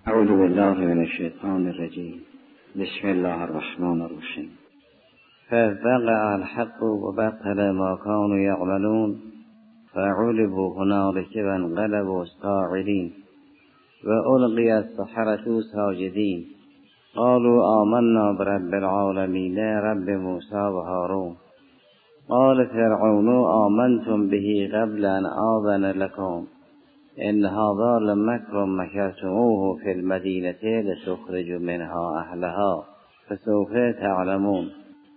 اعوذ بالله من الشیطان الرجیم. بسم الله الرحمن الرحیم. فوقع الحق وبطل ما كانوا يعملون فغلبوا هنالك وانقلبوا صاغرين والقي السحرة ساجدين قالوا آمنا برب العالمين رب موسى وهارون قال فرعون آمنتم به قبل أن آذن لكم إن هذا لمكر مكرتموه في المدينة لتخرجوا منها أهلها فسوف تعلمون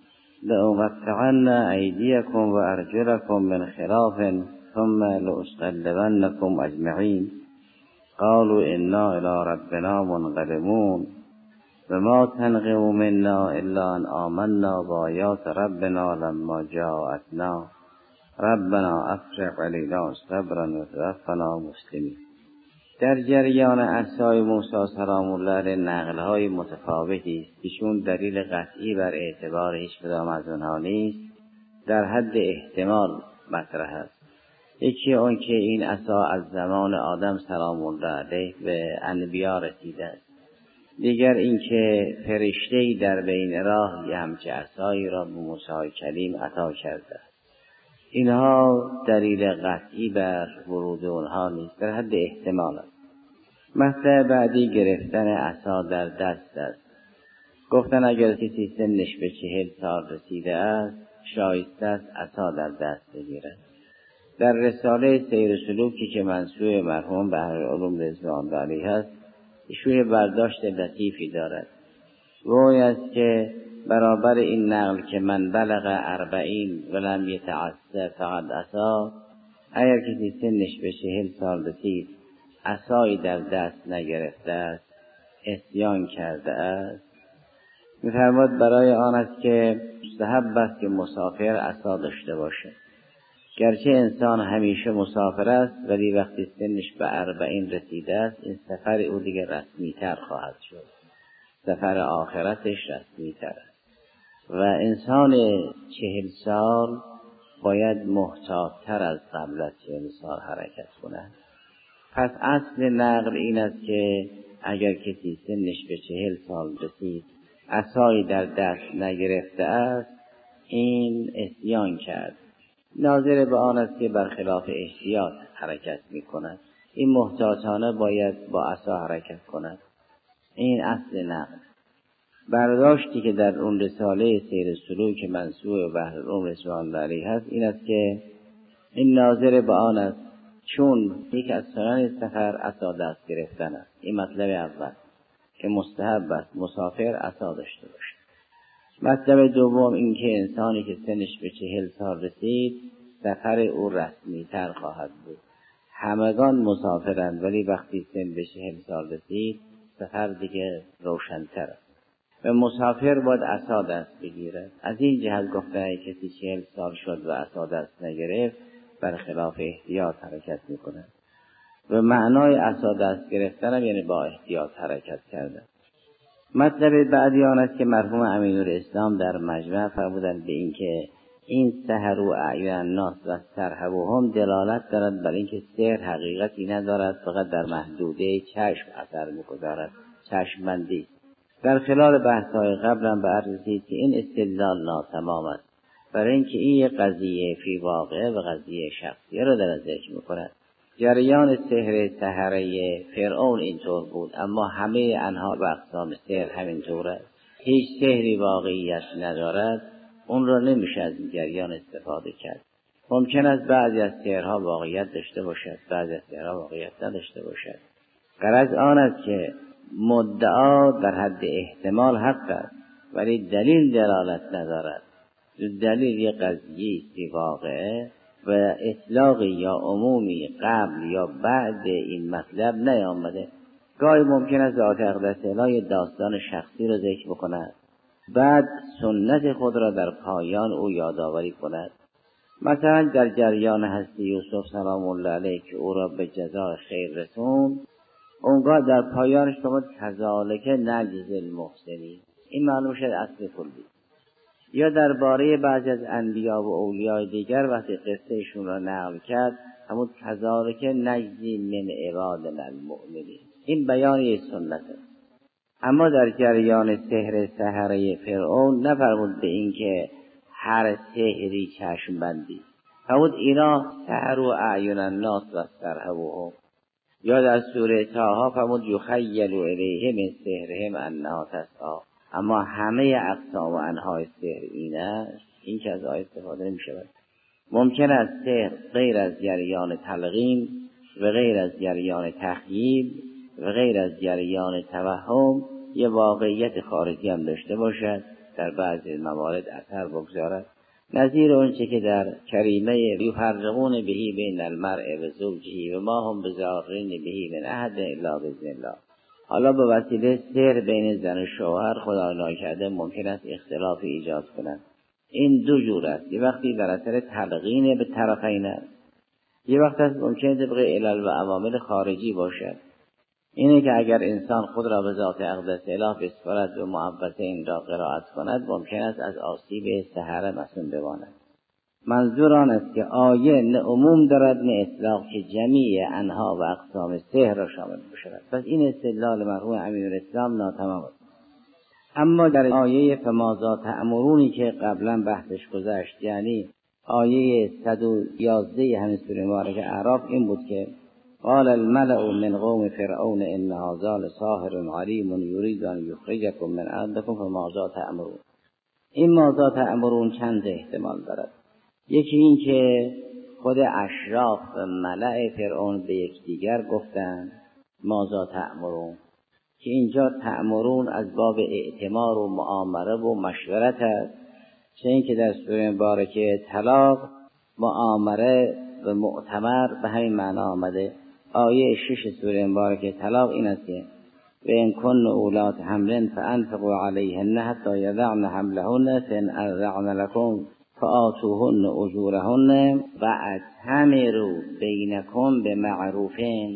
لأقطعن أيديكم وأرجلكم من خلاف ثم لأصلبنكم أجمعين قالوا إنا إلى ربنا منقلبون وما تنقم منا إلا أن آمنا بآيات ربنا لما جاءتنا ربنا افرغ علینا صبرا وتوفنا مسلمین. در جریان عصای موسی سلام الله علیه نقل‌های متفاوتی است. ایشون دلیل قطعی بر اعتبار هیچ کدام از اونها نیست، در حد احتمال مطرح است. یکی اون که این عصا از زمان آدم سلام الله علیه به انبیا رسیده است. دیگر این که فرشته‌ای در بین راه یه همچه عصایی را به موسی کلیم عطا کرده است. اینها دلیل قطعی بر ورود اونها نیست، در حد احتمال است. مطلب بعدی گرفتن عصا در دست است. گفتن اگر کسی سنش به 40 سال رسیده است شایسته است عصا در دست بگیرد. در رساله سیر سلوکی که منسوب مرحوم بحرالعلوم رضوان الله علیه است ایشون برداشت لطیفی دارد. گویی است که برابر این نقل که من بلغ 40 ولم یتعصب فقط عصا، اگر کسی سنش به 40 سال رسید عصایی در دست نگرفته است عصیان کرده است. می‌فرماید برای آن است که مستحب است که مسافر عصا داشته باشد. گرچه انسان همیشه مسافر است ولی وقتی سنش به 40 رسیده است این سفر او دیگر رسمی تر خواهد شد، سفر آخرتش رسمی تر است و انسان 40 سال باید محتاط‌تر از قبل از 40 سال حرکت کند. پس اصل نقل این است که اگر کسی سنش به 40 سال رسید عصایی در دست نگرفته است این عصیان کرد، ناظر به آن است که برخلاف احتیاط حرکت می کند. این محتاطانه باید با عصا حرکت کند. این اصل نقل. برداشتی که در اون رساله سیر سلوک منسوب بحرالعلوم رضوان الله علیه هست این است که این ناظر به آن است چون یک از سنن سفر عصا دست گرفتن است. این مطلب اول که مستحب است مسافر عصا داشته باشد. مطلب دوم این که انسانی که سنش به 40 سال رسید سفر او رسمی تر خواهد بود. همگان مسافرند ولی وقتی سن به 40 سال رسید سفر دیگه روشن‌تر است و مسافر باید عصا دست بگیرد. از این جهت گفتن کسی 40 سال شد و عصا دست نگرفت برخلاف احتیاط حرکت میکند و معنای عصا دست گرفتن هم یعنی با احتیاط حرکت کردن. مطلب بعدی آن است که مرحوم امین‌الاسلام در مجمع فرمودند به این که این سحر و اعین الناس و سرحبهم دلالت دارد بر اینکه سحر حقیقتی ندارد، فقط در محدوده چشم اثر می‌گذارد، چشم‌بندی. در خلال بحث‌های قبلم به عرض رسید که این استدلال ناتمام است، برای اینکه این یک قضیه فی واقعه و قضیه شخصیه را در ذکر می‌کند. جریان سحر سحره فرعون اینطور بود، اما همه انواع و اقسام سحر همینطور است. هیچ سحری واقعیت ندارد، اون را نمیشه از این جریان استفاده کرد. ممکن است بعضی از سحرها واقعیت داشته باشد، بعضی از سحرها واقعیت نداشته باشد. غرض آن است که مدعا در حد احتمال حق است ولی دلیل دلالت ندارد. دلیل یک قضیه است واقعه و اطلاق یا عمومی قبل یا بعد این مطلب نیامده. گاهی ممکن است ذات اقدس الهی داستان شخصی را ذکر بکند بعد سنت خود را در پایان او یادآوری کند. مثلا در جریان هستی یوسف سلام الله علیه که او را به جزای خیر رسوند، اونگاه در پایانش فرمود کذالک نجزی المحسنین. این معلوم شد اصل کلی. یا درباره بعضی از انبیا و اولیای دیگر وقتی قصهشون را نقل کرد همون کذالک نجزی من عبادنا المؤمنین. این بیان یک سنته. اما در جریان سحر سحره فرعون نفرمود به این که هر سحری چشم بندی، فرمود اینا سحروا اعین الناس واسترهبوهم. یا در سوره طه فرمود یخیل الیه من سحرهم انها تسعی. اما همه اقسام و انواع سحر این که از آیه استفاده نمی‌شود. ممکن است سحر غیر از جریان تلقین و غیر از جریان تخییل و غیر از جریان توهم یه واقعیت خارجی هم داشته باشد، در بعضی موارد اثر بگذارد، نظیر اونچه که در کریمه یفرقون بهی بین المرء و زوجه و ما هم بضارین بهی من احد الا باذن الله. حالا به وسیله سحر بین زن و شوهر خدای ناکرده ممکن است اختلاف ایجاد کند. این دو جور است، یه وقتی در اثر تلقین به طرفین است، یه وقت است ممکن طبق علل و عوامل خارجی باشد. اینه که اگر انسان خود را به ذات اقدس اله بسپارد و معوضه این را قرائت کند ممکن است از آسیب سحر مسون بماند. منظور آن است که آیه نه عموم دارد نه اطلاق که جمیع انها و اقسام سحر را شامل بشود. پس این استدلال مرحوم امیرالاسلام ناتمام است. اما در آیه فماذا تأمرونی که قبلا بحثش گذشت، یعنی آیه 111 همین سوره مبارکه اعراف، این بود که قال الملأ من قوم فرعون ان هذا لساحر علیم یرید ان یخرجکم من ارضکم فماذا تأمرون. این ماذا تأمرون چند احتمال دارد. یکی این که خود اشراف و ملأ فرعون به یکدیگر گفتند ماذا تأمرون، که اینجا تأمرون از باب اعتمار و مؤامره و مشورت است، چه این که در سوره مبارکه طلاق مؤامره و مؤتمر به همین معنا آمده. آیه 6 سوره مبارکه طلاق این است که و ان کن اولات حمل فانفقوا علیهن حتی یضعن حملهن فان ارضعن لكم فآتوهن اجورهن واعتمروا بینکم بمعروفین.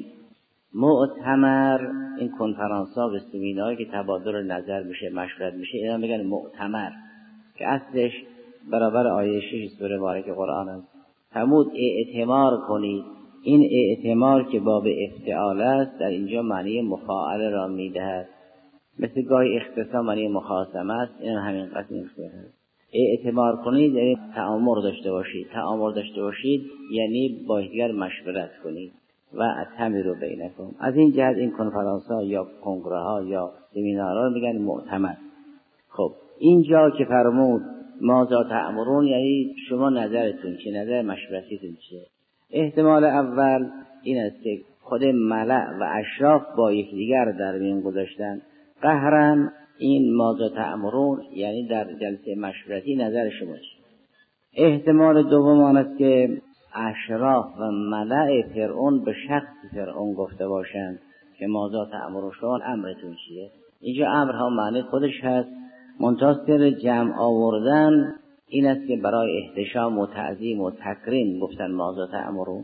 مؤتمر این کنفرانس‌ها و سمینارهایی که تبادل نظر میشه، مشورت میشه، اینا میگن مؤتمر، که اصلش برابر آیه 6 سوره مبارکه قرآن است. فرمود اعتمار کنید. این اعتمار که باب افتعال است در اینجا معنی مفاعله را میدهد، مثل گاهی اختصام معنی مخاصمه است، این همین قسم است. اعتمار کنید یعنی تآمر داشته باشید. تآمر داشته باشید یعنی با دیگر مشورت کنید. و اتمروا بینکم. از این جهت این کنفرانس ها یا کنگره ها یا سمینارها میگن مؤتمر. خب اینجا که فرمود ماذا تأمرون یعنی شما نظرتون چه، نظر مشورتیتون چه. احتمال اول این است که خود ملأ و اشراف با یکدیگر در میان گذاشتن قهرا این ماذا تأمرون یعنی در جلسه مشورتی نظر شما چه. احتمال دوم آن است که اشراف و ملأ فرعون به شخص فرعون گفته باشند که ماذا تأمرون شما امرتون چیه. اینجا امرها معنی خودش هست، منتصر جمع آوردن این است که برای احتشام و تعظیم و تکریم گفتن ماذا تأمرون.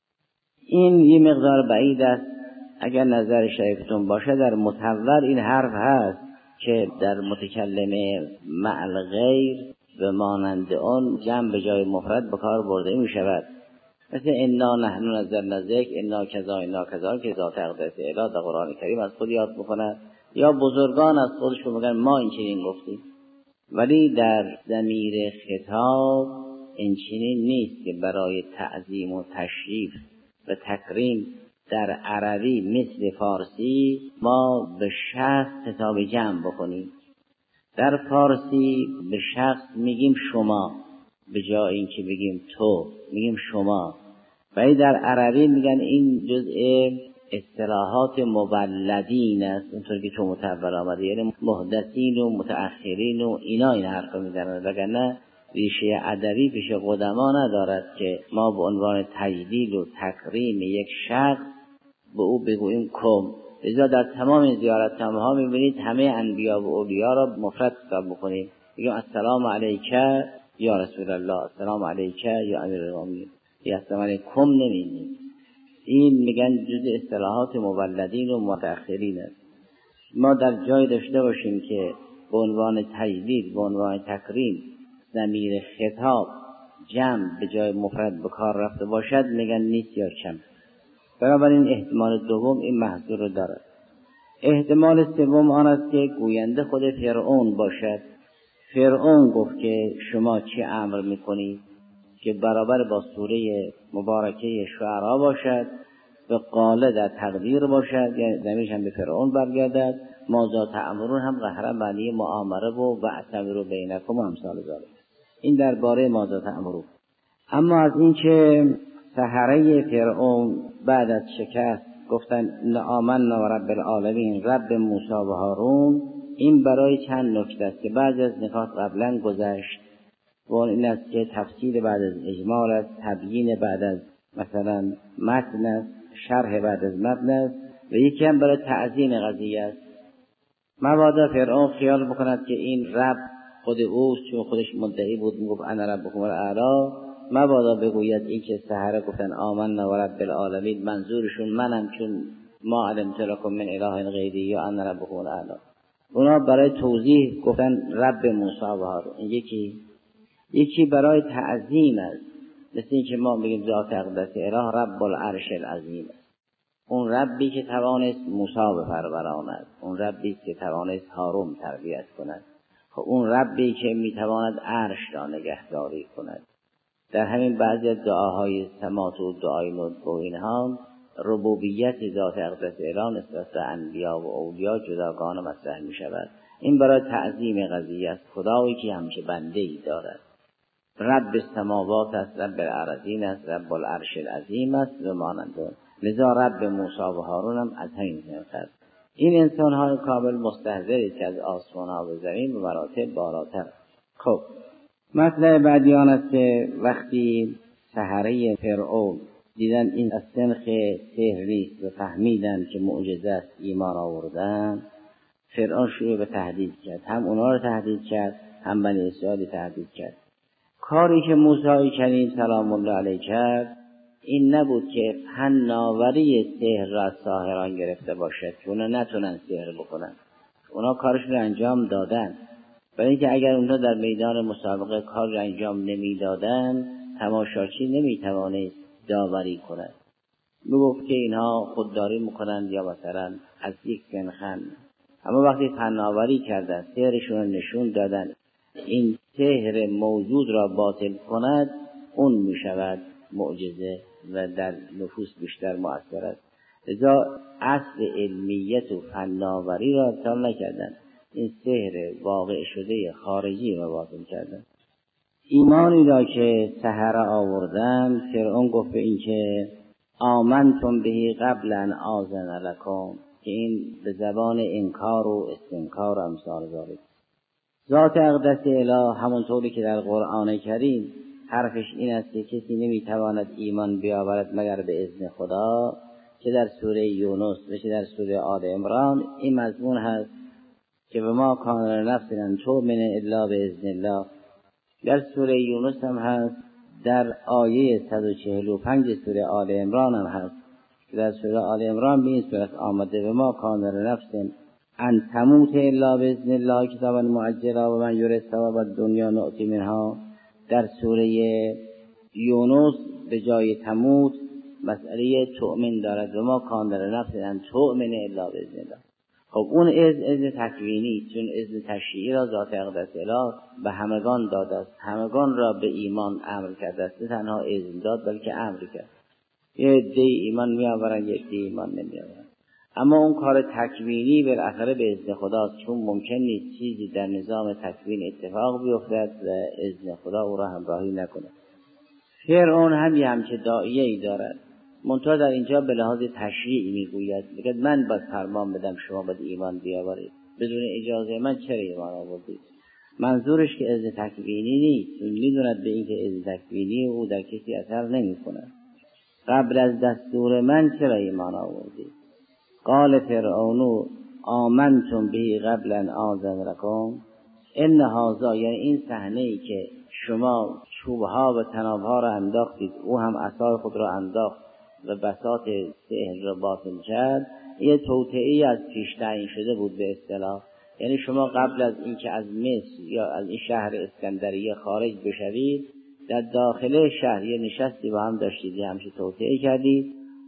این یه مقدار بعید است. اگر نظر شریفتون باشه در متول این حرف هست که در متکلمه مع الغیر و مانند آن جمع به جای مفرد به کار برده می شود، مثل انا نحن نزلنا الذکر انا کذا که ذات اقدس اله در قرآن کریم از خود یاد میکنند، یا بزرگان از خودشون میگن ما این چنین گفتیم. ولی در ضمیر خطاب این چنین نیست که برای تعظیم و تشریف و تکریم در عربی مثل فارسی ما به شخص خطاب جمع بکنیم. در فارسی به شخص میگیم شما، به جای اینکه بگیم تو میگیم شما. ولی در عربی میگن این جزء اصطلاحات مولدین است، اونطور که تو متول آمده، یعنی محدثین و متأخرین و اینا این حرف میزنن، وگرنه ریشه ادبی پیش قدما ندارد که ما به عنوان تجلیل و تکریم یک شخص به او بگوییم کم. لذا در تمام زیارتنامه‌ها می‌بینید همه انبیا و اولیا را مفرد خطاب می‌کنیم، میگیم السلام علیک یا رسول الله، السلام علیک یا امیرالمومنین، یا السلام علیکم نمی‌گیم. این میگن جزء اصطلاحات مولدین و متأخرین است. ما در جای داشته باشیم که به عنوان تجلیل، به عنوان تکریم ضمیر خطاب جمع به جای مفرد به کار رفته باشد میگن نیست یا کم. بنابراین احتمال دوم این محظور رو دارد. احتمال سوم آن است که گوینده خود فرعون باشد. فرعون گفت که شما چه امر میکنید، که برابر با سوره مبارکه شعرا باشد، به قاله در تقدیر باشد، یعنی ضمیرش هم به فرعون برگردد. ماذا تأمرون هم قهرا معنی مؤامره و واعتبروا بینکم و امثال ذلک. این درباره ماذا تأمرون. اما از این که سحره فرعون بعد از شکست گفتن آمنا و رب العالمین، رب موسی و هارون، این برای چند نکته است که بعضی از نکات قبلا گذشت و این است که تفصیل بعد از اجمال است، تبیین بعد از مثلا متن است، شرح بعد از متن است و یکی هم برای تعظیم قضیه است. مبادا فرعون خیال بکند که این رب خود اوست، چون خودش مدعی بود میگفت انا ربکم الاعلی. مبادا بگوید این که سحره گفتن آمنا و رب العالمین منظورشون منم، چون ما علمت لکم من اله غیری یا انا ربکم الاعلی. اونا برای توضیح گفتن رب موسی و هارون. یکی برای تعظیم است، مثل این که ما بگیم ذات اقدس اله رب العرش العظیم است. اون ربی که توانست موسی بپروراند، اون ربی که توانست هارون تربیت کند، اون ربی که میتواند عرش را نگهداری کند. در همین بعضی از دعاهای سمات و دعای ندب و اینها ربوبیت ذات اقدس اله نسبت به انبیا و اولیا جداگانه مطرح می شود. این برای تعظیم قضیه است. خدایی که همیشه بنده ای دارد، رب السماوات است، رب الارضین است، رب العرش العظیم است و مانند آن. لذا رب موسی و هارون هم از همین جنس. این انسان های کامل مستحضری که از آسمان ها و زمین و مراتب بالاتر. خب مطلب بعدی آن است که وقتی سحره فرعون دیدن این از سنخ سحری و فهمیدن که معجزه است، ایمان آوردن، فرعون شروع به تهدید کرد. هم اونا رو تهدید کرد، هم بنی اسرائیل تهدید کرد. کاری که موسی کریم سلام الله علیه کرد این نبود که فناوری سحر را از ساحران گرفته باشد که اونا نتونن سحر بکنن. اونا کارشون رو انجام دادن، برای اینکه اگر اونها در میدان مسابقه کار را انجام نمیدادن، تماشاچی نمیتوانست داوری کند. میگفت که اینها خودداری میکنند یا مثلا از یک سنخن. اما وقتی فناوری کردن، سحرشون رو نشون دادن، این سحر موجود را باطل کند، اون میشود معجزه و در نفوس بیشتر مؤثر است. لذا اصل علمیت و فناوری را ابطال نکردن، این سحر واقع شده خارجی را باطل کردن. ایمانی را که سحره آوردن، فرعون گفت به این که آمنتم بهی قبل ان آذن لکم، که این به زبان انکار و استنکار و امثال ذالک. ذات اقدس اله همونطوری که در قرآن کریم حرفش این است که کسی نمیتواند ایمان بیاورد مگر به اذن خدا، که در سوره یونس و چه در سوره آل عمران این مضمون هست که به ما کان لنفس ان تؤمن الا باذن الله. در سوره یونس هم هست، در آیه 145 سوره آل عمران هم هست که در سوره آل عمران به این صورت آمده به ما کان لنفس ان تموت الا باذن الله کتابا مؤجلا و من یرید ثواب الدنیا نؤتی منها. در سوره یونس به جای تموت مسئله تؤمن دارد، و ما کان لنفس ان تؤمن الا باذن الله. خب اون اذن تکوینی، چون اذن تشریعی را ذات اقدس اله به همگان داده است، همگان را به ایمان امر کرده است، نه تنها اذن داد بلکه امر کرد. یه عده ایمان میآورند، یه عده ایمان نمیآورند. اما اون کار تکوینی بالاخره به اذن خداست، چون ممکن نیست چیزی در نظام تکوین اتفاق بیفتد و اذن خدا او را همراهی نکنه. فرعون همچه داعیه‌ای دارد، منتها در اینجا به لحاظ تشریعی میگوید، میگه من باید فرمان بدم شما باید ایمان بیاورید، بدون اجازه من چرا ایمان آوردید؟ منظورش که اذن تکوینی نیست، اون میدوند به این که اذن تکوینی او در کسی اثر نمیکنه. قبل از دستور من چرا ایمان آوردید؟ قال فرعون آمنتم به قبل ان آذن لکم ان هذا، یعنی این صحنه ای که شما چوبها و طنابها را انداختید، او هم عصای خود را انداخت و بساط سحر را باطل کرد، یه توطئه‌ای از پیش تعیین شده بود به اصطلاح. یعنی شما قبل از اینکه از مصر یا از این شهر اسکندریه خارج بشوید، در داخل شهر یه نشستی با هم داشتید، همچه توطئه کردید.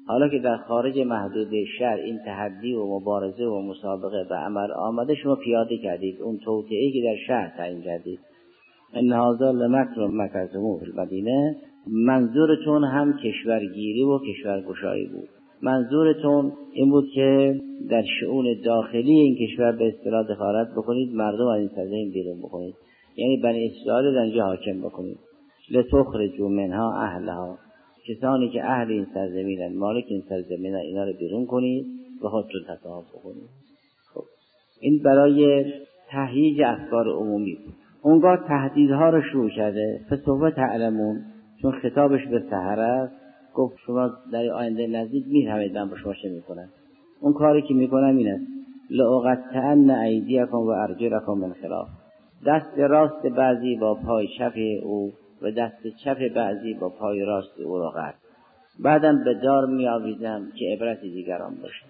حالا که در خارج محدود شرع این تحدی و مبارزه و مسابقه به عمل آمده، شما پیاده کردید اون توطئه‌ای که در شهر تعیین کردید. ان هذا لمکر مکرتموه فی المدینه، منظورتون هم کشورگیری و کشورگشایی بود. منظورتون این بود که در شؤون داخلی این کشور به اصطلاح دخالت بکنید، مردم از این سرزمین بیرون بکنید، یعنی بنی اسرائیل در اینجا حاکم بکنید. لتخرجوا منها اهلها، کسانی که اهل این سرزمینن، مالک این سرزمینن، اینا رو بیرون کنید و خودتون تصاحب بکنید. خب این برای تهییج افکار عمومی بود. اونگاه تهدیدها رو شروع کرده. فسوف تعلمون، چون خطابش به سحره است، گفت شما در آینده نزدیک می‌فهمید من با شما چه میکنم. اون کاری که میکنم این است: لأقطعن ایدیکم و ارجلکم من خلاف، دست راست بعضی با پای چپ او و دست چپ بعضی با پای راست او را قطع. بعدم به دار می‌آویزم که عبرت دیگران باشه.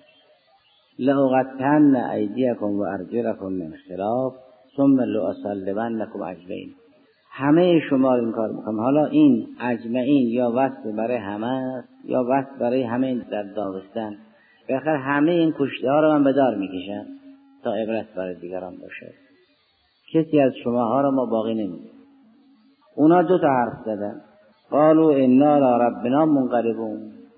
لأقطعن ایدیکم و ارجلکم من خلاف ثم لأصلبنکم اجمعین. همه شما این کار میکنم. حالا این اجمعین یا وصف برای همه است یا وصف برای همه در داغستان. بخاطر همه این کشته ها رو من به دار میکشم تا عبرت برای دیگران باشه. کسی از شماها رو ما باقی نمیدیم. اونا دو تا حرف زدن. قالوا انا لربنا منقلبون،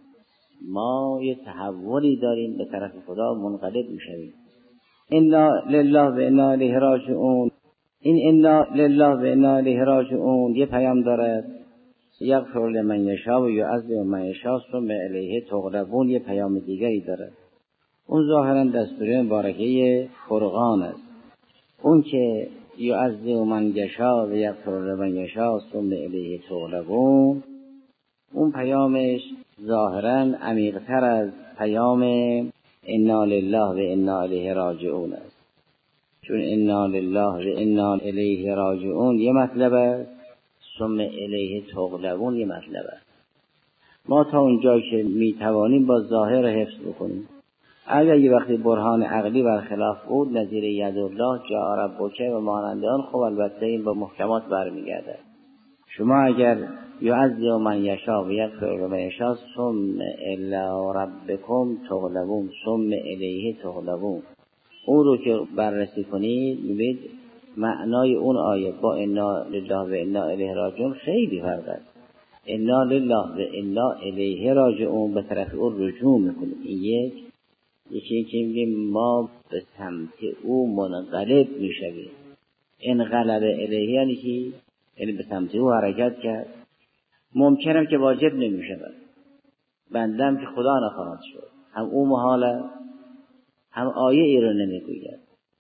ما یه تحولی داریم به طرف خدا، منقلب میشویم. انا لله و انا الیه راجعون. این انا لله و انا الیه راجعون یه پیام داره، یغفر لمن یشاء و یعذب من یشاء ثم الیه تغلبون یه پیام دیگری داره. اون ظاهرا دستور مبارکه فرقان است. اون که یعذب من یشاء و یغفر لمن یشاء ثم الیه تغلبون، اون پیامش ظاهرا عمیق‌تر از پیام انا لله و انا الیه راجعون است. چون انا لله و انا الیه راجعون یه مطلب است، ثم الیه تغلبون یه مطلب است. ما تا اونجا که میتوانیم با ظاهر حفظ بکنیم. اگر یه وقتی برهان عقلی برخلاف بود، نظیر یدالله جاء ربک و مانند آن، خب البته این با محکمات برمیگرده. شما اگر یعذب من یشاء و یغفر لمن یشاء ثم الی ربکم تغلبون ثم الیه تغلبون، اون رو که بررسی کنید میبینید معنای اون آیه با انا لله و انا الیه راجعون خیلی فرق است. انا لله و انا الیه راجعون به طرف اون رجوع میکنیم. این یکی که میگیم ما به سمت او منقلب میشویم. انقلب الیه یعنی چی؟ یعنی به سمت او حرکت کرد. ممکنه که واجب نمیشود، بندم که خدا نخواهد شد، هم او محاله هم آیه ای رو نمیگوید.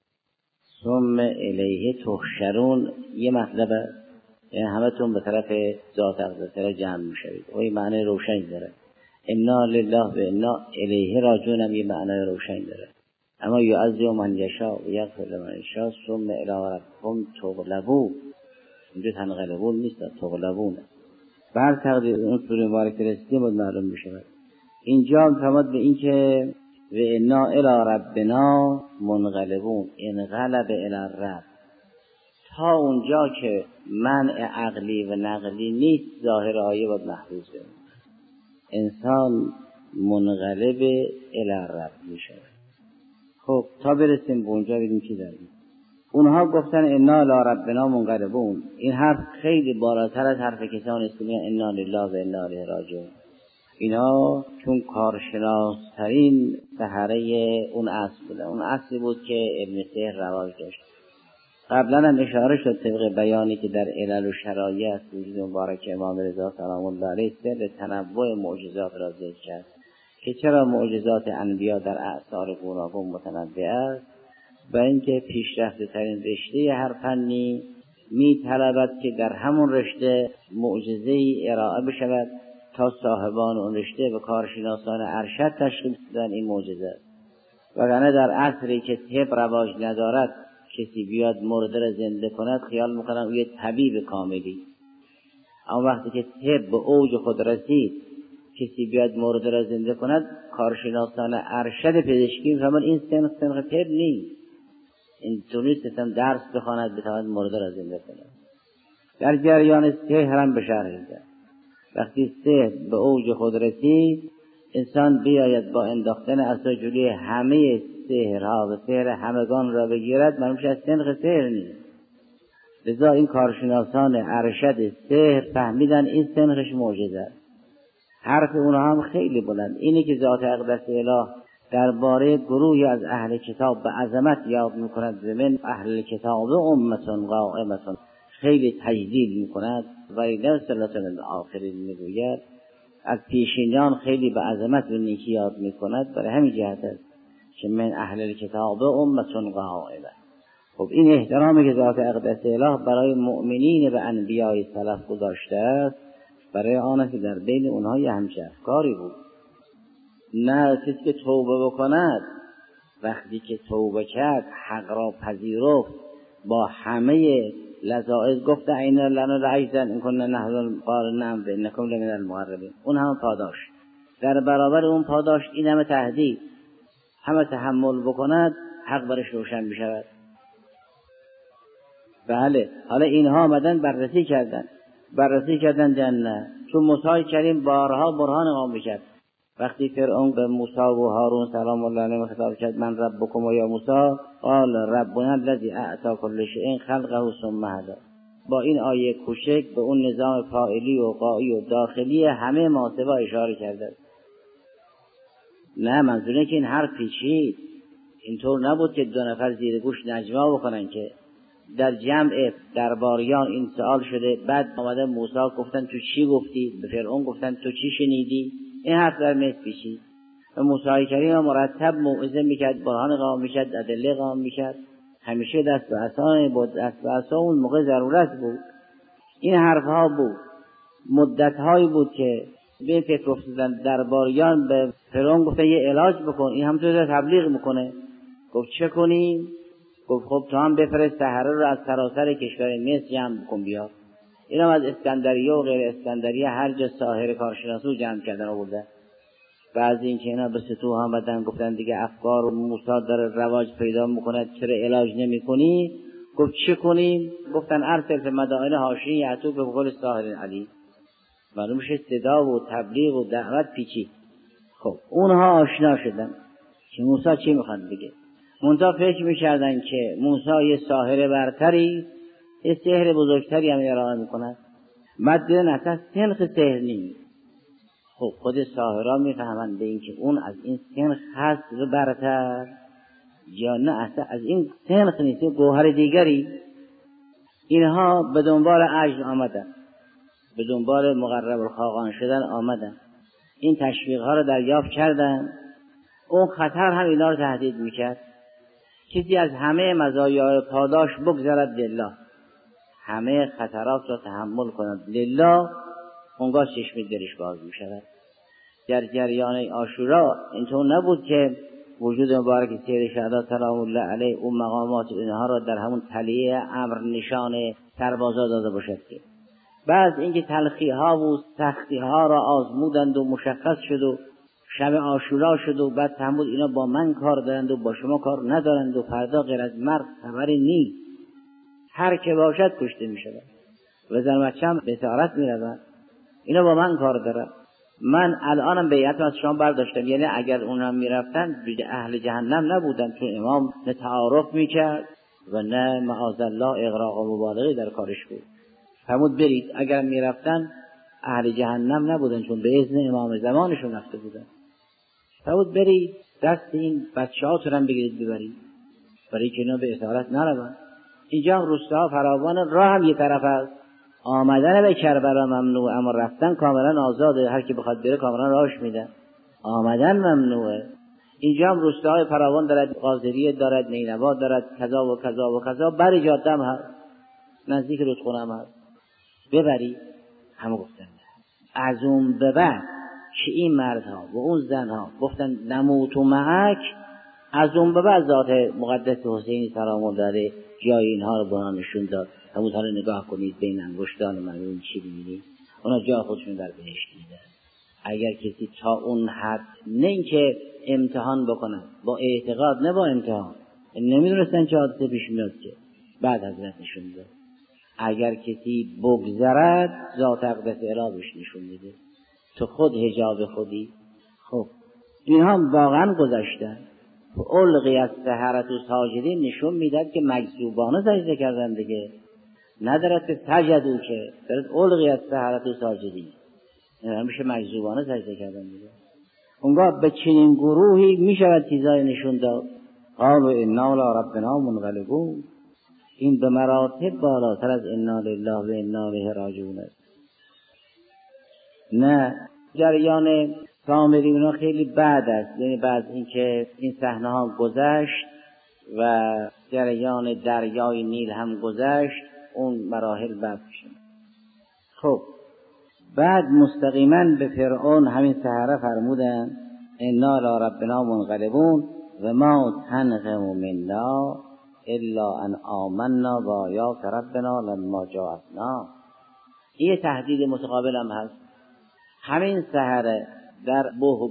ثم الیه تحشرون یه مطلب است، یعنی همتون به طرف ذات اقدس جمع میشوید. و این معنی روشنی داره. انا لله و انا الیه راجعون هم یه معنی روشنی داره. اما یعذب من یشاء و یغفر لمن یشاء ثم الی ربکم تغلبون، اینجا تنقلبون نیست، تغلبونه. بر تقدیر اون سوره مبارک رسیدیم بود معلوم میشود. اینجا فرمود به این که و انا الی ربنا منقلبون، انقلب الی الرب. تا اونجا که منع عقلی و نقلی نیست، ظاهر آیه باید محفوظ بمونه. انسان منقلب الی الرب میشه. خب تا برسیم به اونجا ببینیم چی داریم. اونها گفتن انا الی ربنا منقلبون. این حرف خیلی بالاتر از حرف کسانی است که میگن انا لله و انا الیه راجعون. اینا چون کارشناسترین سحره اون اصل بودن. اون اصلی بود که علم سحر رواج داشت. قبلا هم اشاره شد طبق بیانی که در علل و شرایع است وجود مبارک امام رضا سلام الله علیه سر تنوع معجزات را ذکر کرد که چرا معجزات انبیا در اعصار گوناگون متنوع است. برای اینکه پیشرفته ترین رشته هر فنی می طلبد که در همون رشته معجزه‌ای ارائه بشود تا صاحبان اون رشته و کارشناسان ارشد تشخیص بدن این معجزه است. وگرنه در عصری که طب رواج ندارد کسی بیاد مرده را زنده کند خیال میکنن او یه طبیب کاملی. اما وقتی که طب به اوج خود رسید کسی بیاد مرده را زنده کند، کارشناسان ارشد پزشکی میفهمن این سنخ طب نیست. این نیست هم درس بخواند بتواند مرده را زنده کند. در جریان سحر هم بشر هیده. وقتی سحر به اوج خود رسید انسان بیاید با انداختن عصا جلوی همه سحرها و سحر همگان را بگیرد، معلومش از سنخ سحر نیست. لذا این کارشناسان ارشد سحر فهمیدن این سنخش معجزه است. حرف اونها هم خیلی بلند. اینی که ذات اقدس اله درباره گروهی از اهل کتاب به عظمت یاد میکند، من اهل کتاب امه قائمه، خیلی تجلیل میکند و نرسلت للآخرین میگوید از پیشینیان خیلی به عظمت و نیکی یاد میکند. برای همین جهت است که من اهل کتاب امه قائمه. خب این احترامی که ذات اقدس اله برای مؤمنین به انبیای سلف گذاشته است، برای آنه که در بین اونها یه همچه افکاری بود. نه کسی که توبه بکند، وقتی که توبه کرد حق را پذیرفت، با همه لذائذ گفت این لنا العجزن این کنن نحن قال نعم بانکم لمن المقربین، اون هم پاداش. در برابر اون پاداش این همه تهدید، همه تحمل بکند، حق برش روشن بشود. بله، حالا اینها آمدن بررسی کردن جنه. چون موسی کریم بارها برهان قوم کرد. وقتی فرعون به موسی و هارون سلام الله علیهم خطاب کرد من ربکم و یا موسی، قال ربنا الذی اعطی کل شیء خلقه ثم هدی. با این آیه کوچک به اون نظام فاعلی و غایی و داخلی همه محاسبه اشاره کرده. نه منظوره که این حرف پیچید. اینطور نبود که دو نفر زیر گوش نجوا بکنن، که در جمع درباریان این سوال شده، بعد آمده موسی گفتن تو چی گفتی؟ به فرعون گفتن تو چی شنیدی؟ این حرف در میت پیچید. و موسی کریم مرتب موعظه میکرد، برهان قائم میکرد، ادله قائم میکرد، همیشه دست به عصا بود. دست به عصا اون موقع ضرورت بود. این حرفها بود، مدتهایی بود که به فکر افتادن درباریان به فرعون گفتن یه علاج بکن، این همونطور تبلیغ میکنه. گفت چه کنیم؟ گفت خب تو هم بفرست سحره رو از سراسر کشور مصر جمع بکن بیار. اینا از اسکندریه و غیر اسکندریه هر جا ساحر کارشناسو جمع کردن آورده. بعضی این که اینا به سطوح آمدن گفتن دیگه افکار موسی داره رواج پیدا میکنه، چرا علاج نمی کنی؟ گفت چه کنیم؟ گفتن ارسل فی مدائن حاشیه یأتوا بکل ساحر علی. معلوم شد صدا و تبلیغ و دعوت پیچید. خب اونها آشنا شدن که موسی چی میخواد بگه. منتها فکر میکردن که موسی یه ساحر برتری، یه سحر بزرگتری هم ارائه میکند. مدن اصلا سنخ سحر نیست. خب خود ساحرها میفهمند به این که اون از این سنخ هست و برتر، یا نه اصلا از این سنخ نیست، گوهر دیگری. اینها به دنبال عجز آمدن، به دنبال مقرب الخاقان شدن آمدن. این تشویقها رو دریافت کردن. اون خطر هم اینا رو تهدید میکرد. کسی از همه مزایای پاداش بگذرد لله، همه خطرات را تحمل کند لله، اونگاه چشم دلش باز می شود. در جریان عاشورا اینطور نبود که وجود مبارک سید شهدا سلام الله علیه اون مقامات اینها را در همون تلیه امر نشان سربازا داده باشد. که بعد اینکه تلخی ها و سختی ها را آزمودند و مشخص شد و شب عاشورا شد و بعد فهمود اینا با من کار دارند و با شما کار ندارند و فردا غیر از مرد خبری نیست، هر که باشد کشته می شود و زرمچم به سعارت می رود. اینا با من کار دارن. من الانم بیعت از شما برداشتم. یعنی اگر اونم می رفتن اهل جهنم نبودن، چون امام نه تعارف می کرد و نه معاذالله اغراق و مبالغه در کارش بود. فرمود برید. اگر می رفتن اهل جهنم نبودن، چون به اذن امام زمانشون رفته بودن. فرمود برید دست این بچه ها ترم بگیرید ببرید، برای که اینا به اسارت نروند. اینجا هم روستاها فراوان، راه هم یه طرف است. آمدن به کربلا ممنوع، اما رفتن کاملا آزاده. هر کی بخواد بره کاملا راهش میده. آمدن ممنوعه. اینجا هم روستاهای فراوان دارد، قاضریه دارد، نینوا دارد، کذا و کذا و کذا. بر جاده هم هست، نزدیک رودخونه هم هست. ببری. همه گفتن از اون به بعد که این مردها و اون زنها گفتن نموت معک، از اون به بعد ذات مقدس حسینی سلام الله علیه جای اینها رو بنا نشون داد. همون حالا نگاه کنید بین انگشتان من اون چی می‌بینید، اونا جا خودشون در بهشت دیدن. اگر کسی تا اون حد نه اینکه امتحان بکنن، با اعتقاد نه با امتحان، نمیدونستن چه حادثه پیش میاد، که بعد حضرت نشون داد. اگر کسی بگذرد ذات اقدس اله بهش نشون میده. تو خود حجاب خودی، خب اینها واقعا گذاشتن. القی السحرة ساجدین نشون میداد که مجذوبانه سجده کردن دیگه، ندارد که سجدوا، که دارد القی السحرة ساجدین، همیشه مجذوبانه سجده کردن دیگه. اونگاه به چنین گروهی میشود چیزای نشون داد. قالوا انا الی ربنا منقلبون، این به مراتب بالاتر از انا لله و انا الیه راجعون است. نه، جریان سامری اونا خیلی بعد است، یعنی بعد اینکه این صحنه ها گذشت و جریان دریای نیل هم گذشت، اون مراحل بعد میشه. خب بعد مستقیما به فرعون همین سحره فرمودن انا الی ربنا منقلبون و ما تنقم منا الا ان آمنا بآیات ربنا لما جاءتنا. این تهدید متقابل هم هست. همین سحره در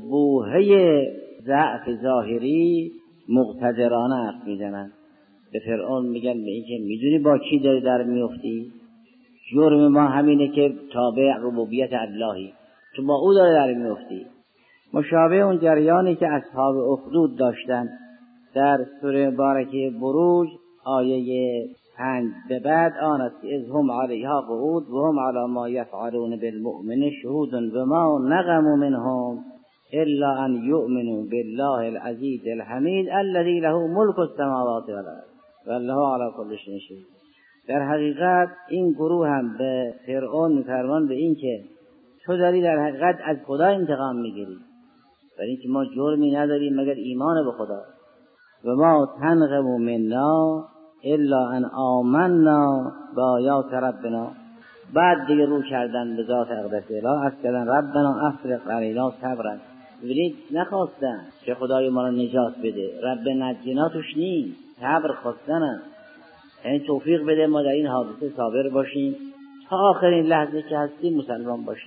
بحبوحه ضعف ظاهری مقتدرانه حرف میزنن، به فرعون میگن به این که میدونی با کی داری در میفتی؟ جرم ما همینه که تابع ربوبیت اللهی، تو با او داری در میفتی. مشابه اون جریانی که اصحاب اخدود داشتن در سوره مبارکه بروج آیه 5 به بعد آن است که اذ هم علیها قعود و هم علی ما یفعلون بالمؤمن شهود و ما نقموا منهم الا ان یؤمنوا بالله العزیز الحمید الذی له ملک السماوات والارض والله علی کل شیء شهید. در حقیقت این گروه هم به فرعون میفرمان به این که تو داری در حقیقت از خدا انتقام میگیری، برای اینکه ما جرمی نداریم مگر ایمان به خدا. و ما تنقم منا الا ان آمنا بآیات ربنا. بعد دیگه رو کردن به ذات اقدس اله، از کردن ربنا افرغ علینا صبرا، ولی نخواستن که خدای ما رو نجات بده، رب نجینا توش نیست، صبر خواستن، یعنی توفیق بده ما در این حادثه صابر باشیم تا آخرین لحظه که هستیم مسلمان باشیم.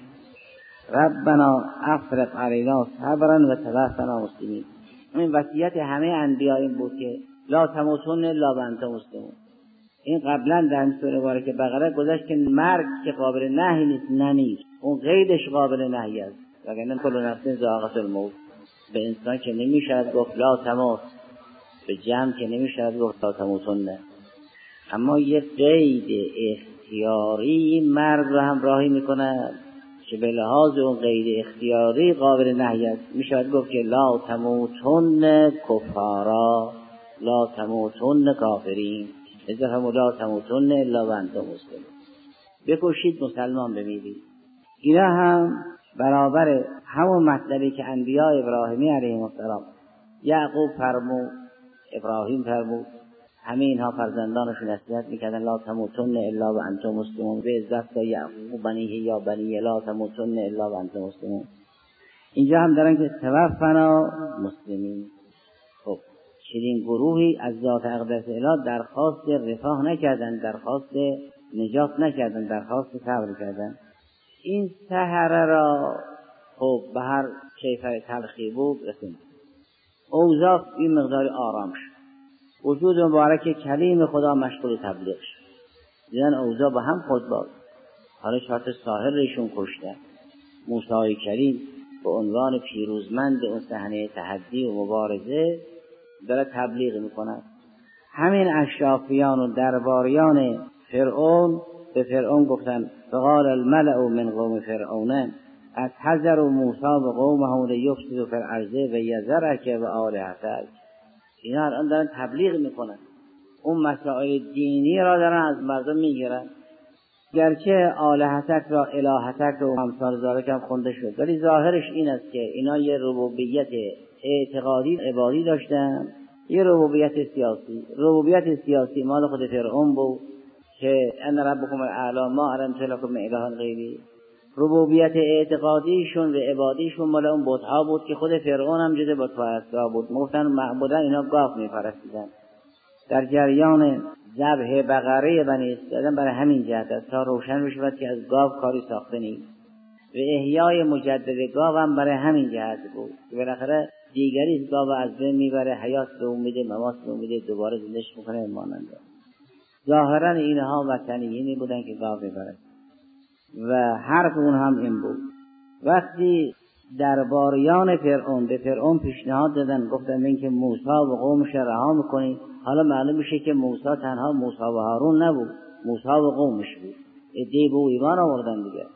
ربنا افرغ علینا صبرا و توفنا مسلمین. این وصیت همه انبیاء این بود که لا تموتن الا وانتم مسلمون. این قبلا در سوره مبارکه بقره گذشت که مرگ که قابل نهی نیست، ننیست، اون قیدش قابل نهی است، وگرنه کل نفس ذائقة الموت. به انسان که نمیشد گفت لا تموت، به جمع که نمیشد گفت لا تموتن، اما یک قید اختیاری مرگ رو همراهی میکنه که به لحاظ اون قید اختیاری قابل نهی است. میشود گفت که لا تموتن کفارا لا تموتن کافرین، اذا هم لا تموتن الا وانتم مسلمون، بکشید مسلمان بمیرید. اینا هم برابر همون مطلبی که انبیاء ابراهیمی علیهم السلام، یعقوب فرمود، ابراهیم فرمود، همه اینها فرزندانشون نصیحت میکردن لا تموتن الا وانتم مسلمون. به عزت یعقوب بنیه یا بنیه لا تموتن الا وانتم مسلمون. اینجا هم دارن که توفنا مسلمین. خب چنین گروهی از ذات اقدس اله درخواست رفاه نکردن، درخواست نجات نکردن، درخواست صبر کردن. این سحره را خب به هر کیفر تلخی بود رسید، اوضاع این مقدار آرام شد، وجود مبارک کلیم خدا مشغول تبلیغ شد، دیدن اوضاع با هم خود باز. حالا شاید ساحر ریشون کشته، موسی کریم به عنوان پیروزمند اون صحنه تحدی و مبارزه داره تبلیغ میکنه. همین اشرافیان و درباریان فرعون به فرعون گفتن فقال الملأ من قوم فرعون اتحذر موسی و قومه لیفسدوا فی الارض و یذرک و آلهتک. اینا الان دارن تبلیغ میکنن، اون مسائل دینی را دارن از مردم میگیرن، گرچه آلهتک را الهتک و امثال ذالک هم خونده شد، ولی ظاهرش این است که اینا یه ربوبیت اعتقادی عبادی داشتن، یه ربوبیت سیاسی. ربوبیت سیاسی مال خود فرعون بود که ان ربکم الاعلی ما علمت لکم من اله غیری. ربوبیت اعتقادیشون و عبادیشون مال اون بت‌ها بود که خود فرعون هم جزء بت پرستا بود، گفتن معبودان اینا گاو می‌پرستیدن. در جریان ذبح بقره بنی اسرائیل برای همین جهت است تا روشن بشود که از گاو کاری ساخته نیست، و احیای مجدد گاو هم برای همین جهت بود که بالاخره دیگری گاو از بین میبره، حیات به اون میده، ممات به اون میده، دوباره زندش میکنه مانند. ظاهرا اینها وثنیینی بودن که گاو میبرن و حرف اون هم این بود. وقتی درباریان فرعون به فرعون پیشنهاد دادن، گفتن اینکه موسی و قومش رها میکنید. حالا معلوم میشه که موسی تنها موسی و هارون نبود، موسی و قومش بود، عده‌ای به ایمان آوردن دیگه.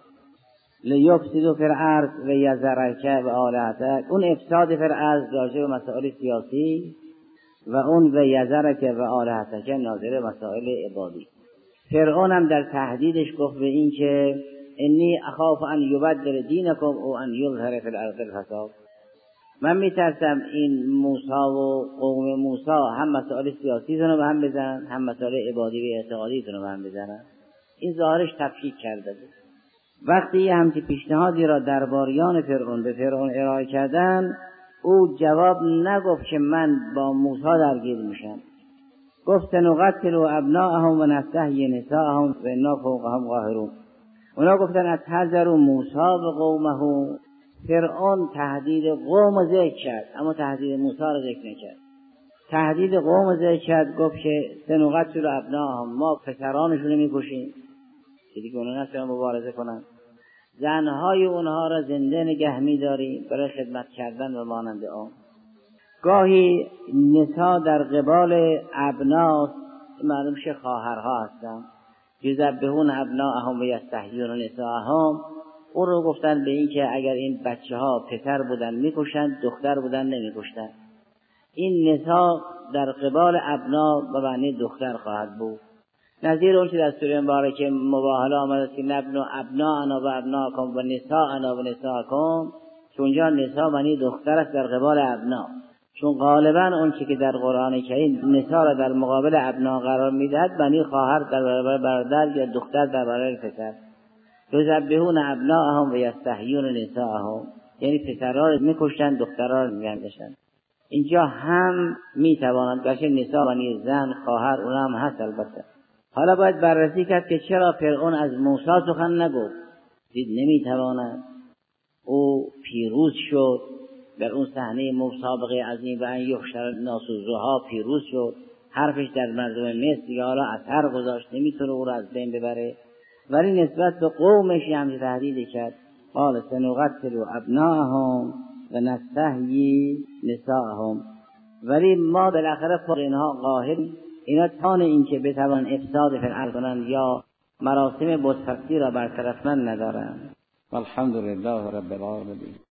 لیفسدوا فی الارض و یذرک و آلهتک، اون افساد فی الارض راجع به مسائل سیاسی و اون و یذرک و آلهتک ناظر مسائل عبادی. فرعون هم در تهدیدش گفت به این که انی اخاف ان یبدل دینکم او ان یظهر فی الارض الفساد، من میترسم این موسی و قوم موسی هم مسائل سیاسیتون رو به هم بزنن، هم مسائل عبادی و اعتقادیتون رو به هم بزنن. این ظاهرش تفکیک کرده بود. وقتی همچین پیشنهادی را درباریان فرعون به فرعون ارائه کردن، او جواب نگفت که من با موسی درگیر میشم. گفت نقتل ابناءهم و نستحیی نساءهم و انا فوقهم قاهرون. اونا گفتن اتحذروا موسی و قومه. فرعون تهدید قوم ذکر کرد اما تهدید موسی را ذکر نکرد. تهدید قوم ذکر کرد، گفت که سنقتل ابناءهم، ما پسرانشون رو میکشیم که دیگه اونا نتونن مبارزه کنن، زنهای اونها را زنده نگه می‌داریم برای خدمت کردن و مانند آن. گاهی نساء در قبال ابنا معلوم شه خواهرها هستن، یذبحون ابناءهم و یستحیون نساءهم. اون رو گفتن به این که اگر این بچه ها پسر بودن میکشن، دختر بودن نمیکشتن. این نساء در قبال ابنا به معنی دختر خواهد بود، نظیر اون که در سوره مبارکه مباهله آمده است که نبنوا ابناءنا و ابناءکم و نساءنا و نساءکم، که اونجا نساء معنی دختر است در قبال ابنا، چون غالبا اون که در قرآن کریم نساء را در مقابل ابنا قرار میدهد معنی خواهر در برابر برادر یا دختر در برابر پسر. یذبحون ابناءهم و یستحیون نساءهم، یعنی پسرها رو میکشتن، دخترها رو میانداشتن. اینجا هم میتوانند باشه نساء معنی زن، خواهر، اونها هم هست البته. حالا باید بررسی کرد که چرا فرعون از موسی سخن نگفت. دید نمیتواند، او پیروز شد در اون صحنه مسابقه عظیم و ان یحشر الناس ضحی، پیروز شد، حرفش در مردم مصر دیگه حالا اثر گذاشت، نمیتونه او را از بین ببره، ولی نسبت به قومش هم تهدید کرد. قال سنقتل ابناءهم و نستحیی نساءهم، ولی ما بالاخره فوق اینها قاهریم. اینا تان این که بتوان افساد فی الارض کنند یا مراسم بتپرستی را برطرف ندارند. والحمد لله رب العالمین.